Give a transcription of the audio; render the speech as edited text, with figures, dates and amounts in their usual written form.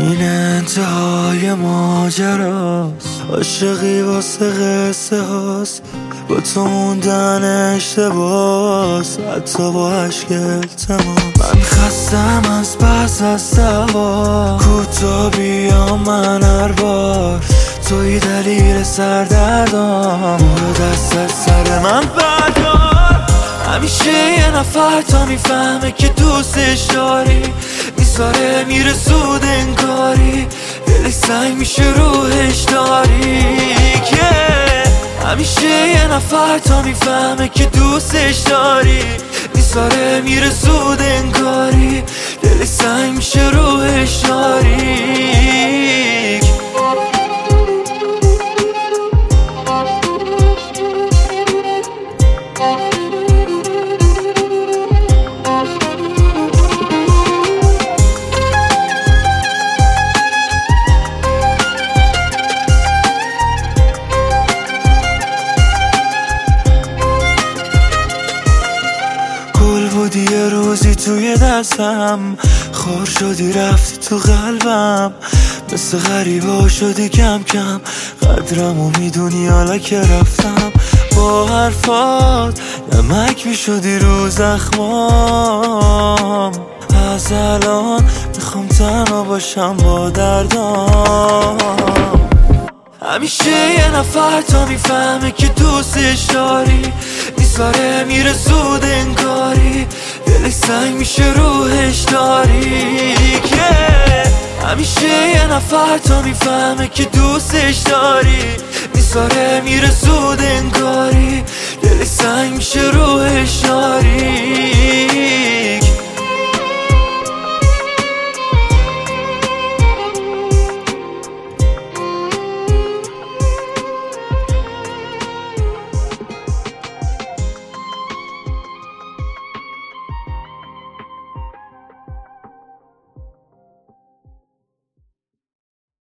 این انتهای ماجراست، عاشقی واسه قصه هاست، با تو موندن اشتباس، حتی با عشق التماس. من خستم از بس از دوا، کوتا بیام من هر بار، توی دلیل سردردام، برو دست از سر من بردار. همیشه یه نفر تا میفهمه که دوستش داری، میذاره میره زود انگاری، دلش سنگ میشه روحش داری. همیشه یه نفر تا میفهمه که دوستش داری، میذاره میره زود انگاری، دلش سنگ میشه روحش داری. گل بودی یه روزی توی دستم، خور شدی رفتی تو قلبم، مثل غریبا شدی کم کم، قدرمو میدونی حالا که رفتم. با حرفات نمک میشدی رو زخمام، از الان میخوام تنها باشم با دردام. همیشه یه نفر تا میفهمه که دوستش داری، میذاره میره زود انگاری، دلش سنگ میشه روحش داری. همیشه یه نفر تا میفهمه که دوستش داری، میذاره میره زود انگاری، دلش سنگ میشه روحش